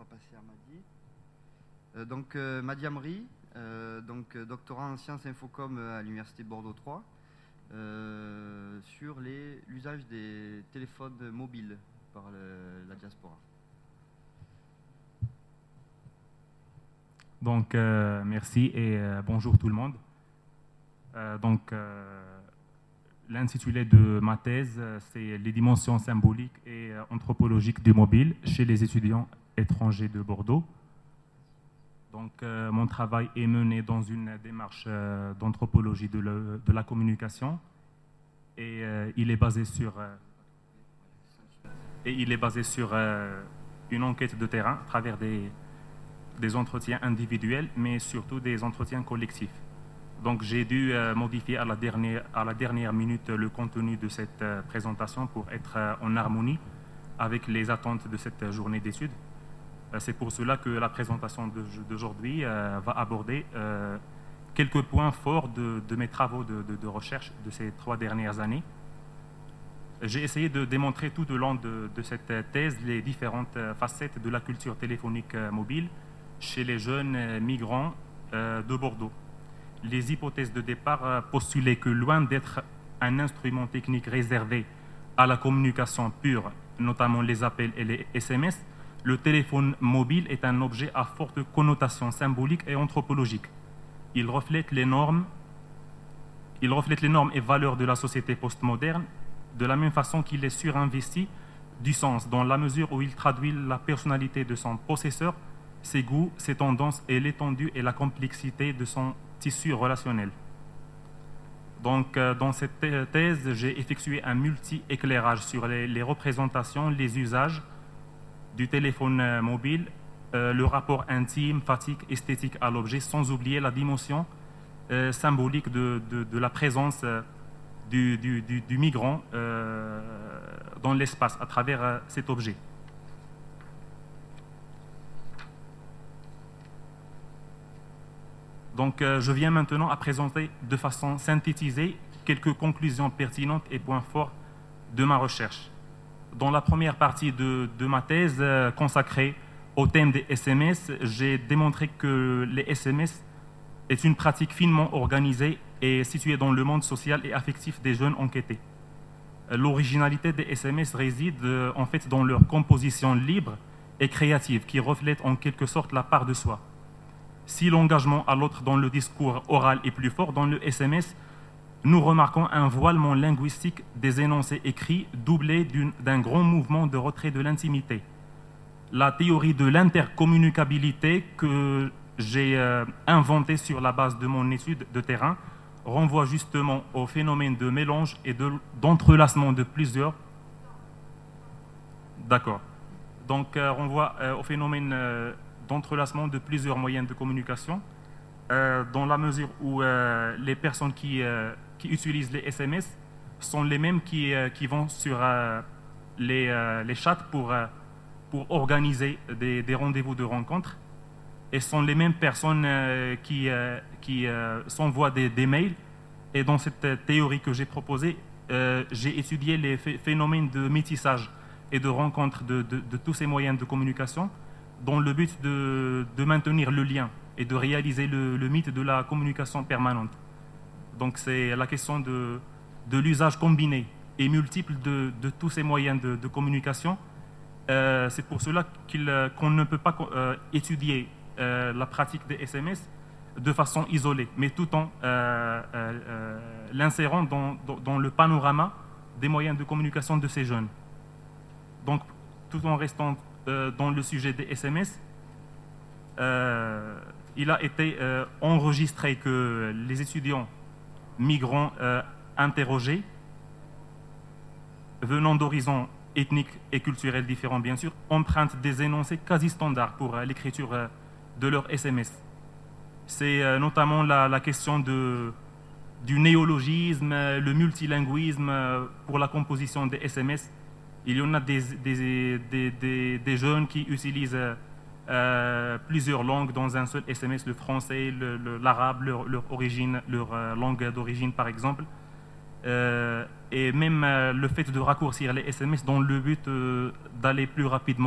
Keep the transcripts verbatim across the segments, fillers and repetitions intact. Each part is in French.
va passer à Madi. Euh, donc euh, Madi Amri, euh, donc euh, doctorant en sciences infocom à l'université Bordeaux trois, euh, sur l'usage des téléphones mobiles par le, la diaspora. Donc euh, merci et euh, bonjour tout le monde. Euh, donc euh, l'intitulé de ma thèse, c'est les dimensions symboliques et euh, anthropologiques du mobile chez les étudiants étrangers de Bordeaux. Donc, euh, mon travail est mené dans une démarche euh, d'anthropologie de, le, de la communication et euh, il est basé sur, euh, et il est basé sur euh, une enquête de terrain à travers des, des entretiens individuels, mais surtout des entretiens collectifs. Donc, j'ai dû euh, modifier à la, dernière, à la dernière minute le contenu de cette euh, présentation pour être euh, en harmonie avec les attentes de cette journée d'études. C'est pour cela que la présentation d'aujourd'hui euh, va aborder euh, quelques points forts de, de mes travaux de, de, de recherche de ces trois dernières années. J'ai essayé de démontrer tout au long de, de cette thèse les différentes facettes de la culture téléphonique mobile chez les jeunes migrants euh, de Bordeaux. Les hypothèses de départ postulaient que loin d'être un instrument technique réservé à la communication pure, notamment les appels et les S M S, le téléphone mobile est un objet à forte connotation symbolique et anthropologique. Il reflète les normes, il reflète les normes et valeurs de la société postmoderne, de la même façon qu'il est surinvesti du sens, dans la mesure où il traduit la personnalité de son possesseur, ses goûts, ses tendances et l'étendue et la complexité de son tissu relationnel. Donc, dans cette thèse, j'ai effectué un multi-éclairage sur les, les représentations, les usages du téléphone mobile, euh, le rapport intime, fatigue, esthétique à l'objet, sans oublier la dimension euh, symbolique de, de, de la présence euh, du, du, du, du migrant euh, dans l'espace à travers euh, cet objet. Donc, euh, je viens maintenant à présenter de façon synthétisée quelques conclusions pertinentes et points forts de ma recherche. Dans la première partie de, de ma thèse euh, consacrée au thème des S M S, j'ai démontré que les S M S est une pratique finement organisée et située dans le monde social et affectif des jeunes enquêtés. L'originalité des S M S réside euh, en fait dans leur composition libre et créative qui reflète en quelque sorte la part de soi. Si l'engagement à l'autre dans le discours oral est plus fort, dans le S M S, nous remarquons un voilement linguistique des énoncés écrits doublé d'un grand mouvement de retrait de l'intimité. La théorie de l'intercommunicabilité que j'ai euh, inventée sur la base de mon étude de terrain renvoie justement au phénomène de mélange et d'entrelacement de, de plusieurs... D'accord. Donc, euh, renvoie euh, au phénomène euh, d'entrelacement de plusieurs moyens de communication euh, dans la mesure où euh, les personnes qui... Euh, qui utilisent les S M S sont les mêmes qui, euh, qui vont sur euh, les, euh, les chats pour, euh, pour organiser des, des rendez-vous de rencontres et sont les mêmes personnes euh, qui, euh, qui euh, s'envoient des, des mails. Et dans cette théorie que j'ai proposée, euh, j'ai étudié les phénomènes de métissage et de rencontre de, de, de tous ces moyens de communication dans le but de, de maintenir le lien et de réaliser le, le mythe de la communication permanente. Donc c'est la question de, de l'usage combiné et multiple de, de tous ces moyens de, de communication. Euh, c'est pour cela qu'il, qu'on ne peut pas euh, étudier euh, la pratique des S M S de façon isolée, mais tout en euh, euh, l'insérant dans, dans, dans le panorama des moyens de communication de ces jeunes. Donc tout en restant euh, dans le sujet des S M S, euh, il a été euh, enregistré que les étudiants migrants euh, interrogés, venant d'horizons ethniques et culturels différents, bien sûr, empruntent des énoncés quasi standards pour euh, l'écriture euh, de leur S M S. C'est euh, notamment la, la question de, du néologisme, euh, le multilinguisme euh, pour la composition des S M S. Il y en a des, des, des, des, des jeunes qui utilisent euh, Euh, plusieurs langues dans un seul S M S, le français, l'arabe, leur, leur origine, leur euh, langue d'origine par exemple, euh, et même euh, le fait de raccourcir les S M S dans le but euh, d'aller plus rapidement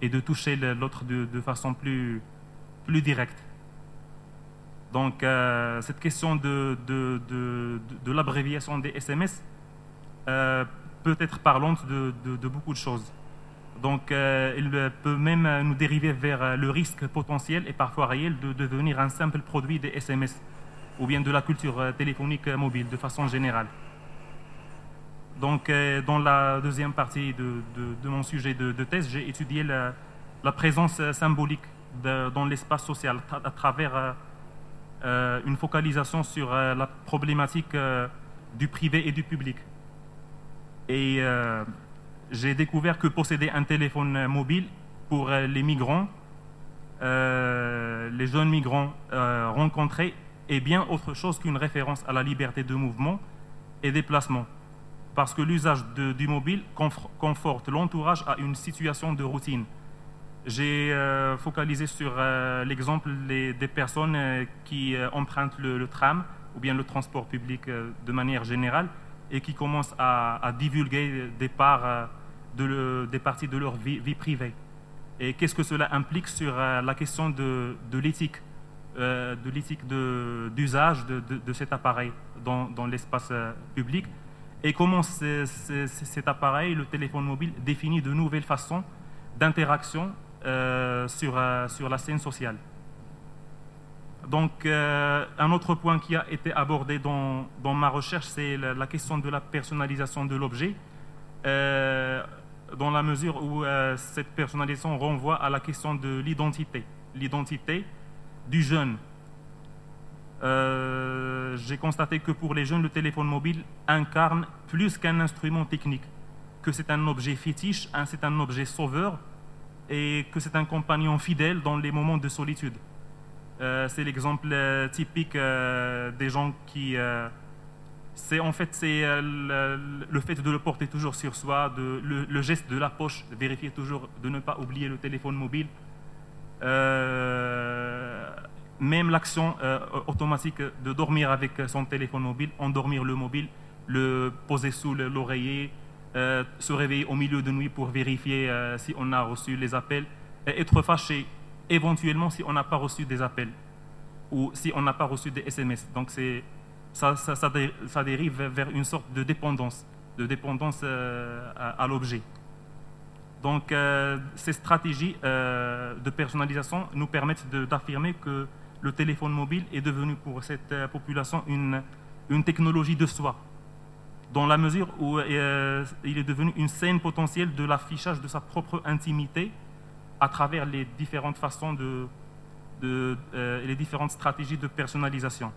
et de toucher l'autre de, de façon plus, plus directe. Donc, euh, cette question de, de, de, de l'abréviation des S M S euh, peut être parlante de, de, de beaucoup de choses. Donc, euh, il peut même nous dériver vers le risque potentiel et parfois réel de devenir un simple produit des S M S ou bien de la culture téléphonique mobile de façon générale. Donc, euh, dans la deuxième partie de, de, de mon sujet de, de thèse, j'ai étudié la, la présence symbolique de, dans l'espace social à, à travers euh, euh, une focalisation sur euh, la problématique euh, du privé et du public. Et euh, j'ai découvert que posséder un téléphone mobile pour euh, les migrants, euh, les jeunes migrants euh, rencontrés, est bien autre chose qu'une référence à la liberté de mouvement et déplacement. Parce que l'usage du mobile conforte l'entourage à une situation de routine. J'ai euh, focalisé sur euh, l'exemple des personnes euh, qui euh, empruntent le, le tram ou bien le transport public euh, de manière générale et qui commencent à, à divulguer des, parts, euh, de le, des parties de leur vie, vie privée. Et qu'est-ce que cela implique sur euh, la question de, de l'éthique, euh, de l'éthique d'usage de, de, de cet appareil dans, dans l'espace euh, public, et comment c est, c est, cet appareil, le téléphone mobile, définit de nouvelles façons d'interaction euh, sur, euh, sur la scène sociale. Donc, euh, un autre point qui a été abordé dans, dans ma recherche, c'est la, la question de la personnalisation de l'objet, euh, dans la mesure où euh, cette personnalisation renvoie à la question de l'identité, l'identité du jeune. Euh, j'ai constaté que pour les jeunes, le téléphone mobile incarne plus qu'un instrument technique, que c'est un objet fétiche, hein, c'est un objet sauveur, et que c'est un compagnon fidèle dans les moments de solitude. Euh, c'est l'exemple euh, typique euh, des gens qui... Euh, c'est en fait c'est euh, le, le fait de le porter toujours sur soi, de, le, le geste de la poche, de vérifier toujours de ne pas oublier le téléphone mobile. Euh, même l'action euh, automatique de dormir avec son téléphone mobile, endormir le mobile, le poser sous l'oreiller, euh, se réveiller au milieu de nuit pour vérifier euh, si on a reçu les appels, et être fâché éventuellement si on n'a pas reçu des appels ou si on n'a pas reçu des S M S. Donc c'est, ça, ça, ça, dé, ça dérive vers une sorte de dépendance, de dépendance euh, à, à l'objet. Donc euh, ces stratégies euh, de personnalisation nous permettent d'affirmer que le téléphone mobile est devenu pour cette euh, population une, une technologie de soi, dans la mesure où euh, il est devenu une scène potentielle de l'affichage de sa propre intimité à travers les différentes façons de, de euh, les différentes stratégies de personnalisation.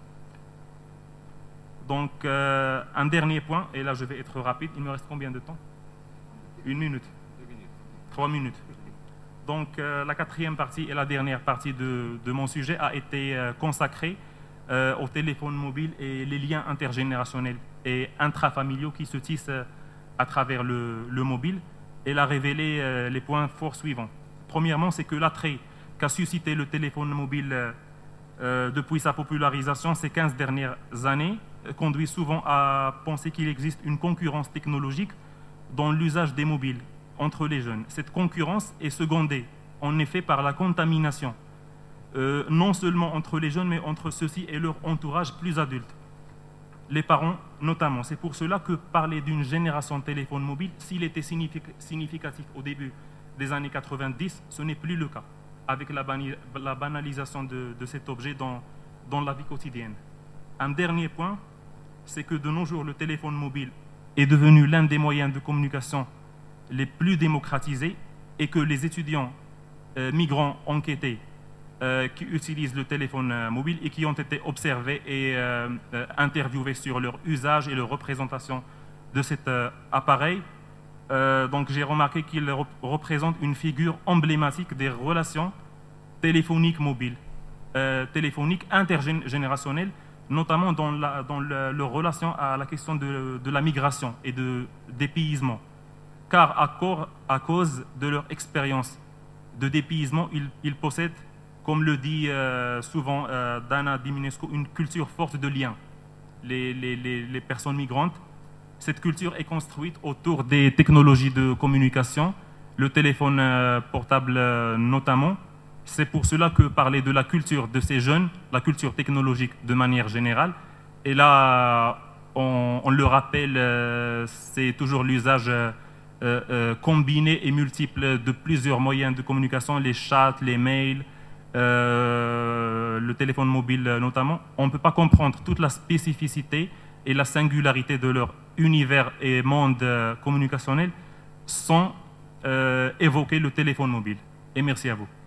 Donc, euh, un dernier point, et là je vais être rapide. Il me reste combien de temps? Une minute. Deux minutes. Trois minutes. Donc, euh, la quatrième partie et la dernière partie de, de mon sujet a été euh, consacrée euh, au téléphone mobile et les liens intergénérationnels et intrafamiliaux qui se tissent euh, à travers le, le mobile. Elle a révélé euh, les points forts suivants. Premièrement, c'est que l'attrait qu'a suscité le téléphone mobile euh, depuis sa popularisation ces quinze dernières années euh, conduit souvent à penser qu'il existe une concurrence technologique dans l'usage des mobiles entre les jeunes. Cette concurrence est secondée, en effet, par la contamination, euh, non seulement entre les jeunes, mais entre ceux-ci et leur entourage plus adulte, les parents notamment. C'est pour cela que parler d'une génération de téléphone mobile, s'il était significatif au début des années quatre-vingt-dix, ce n'est plus le cas, avec la, la banalisation de, de cet objet dans, dans la vie quotidienne. Un dernier point, c'est que de nos jours, le téléphone mobile est devenu l'un des moyens de communication les plus démocratisés et que les étudiants euh, migrants enquêtés euh, qui utilisent le téléphone euh, mobile et qui ont été observés et euh, euh, interviewés sur leur usage et leur représentation de cet euh, appareil, Euh, donc j'ai remarqué qu'il rep représente une figure emblématique des relations téléphoniques mobiles, euh, téléphoniques intergénérationnelles, notamment dans, la, dans le, leur relation à la question de, de la migration et de dépaysement. Car à, corps, à cause de leur expérience de dépaysement, ils, ils possèdent, comme le dit euh, souvent euh, Dana Diminescu, une culture forte de liens. Les, les, les, les personnes migrantes, cette culture est construite autour des technologies de communication, le téléphone euh, portable euh, notamment. C'est pour cela que parler de la culture de ces jeunes, la culture technologique de manière générale, et là, on, on le rappelle, euh, c'est toujours l'usage euh, euh, combiné et multiple de plusieurs moyens de communication, les chats, les mails, euh, le téléphone mobile notamment. On ne peut pas comprendre toute la spécificité et la singularité de leur univers et monde euh, communicationnel sans euh, évoquer le téléphone mobile. Et merci à vous.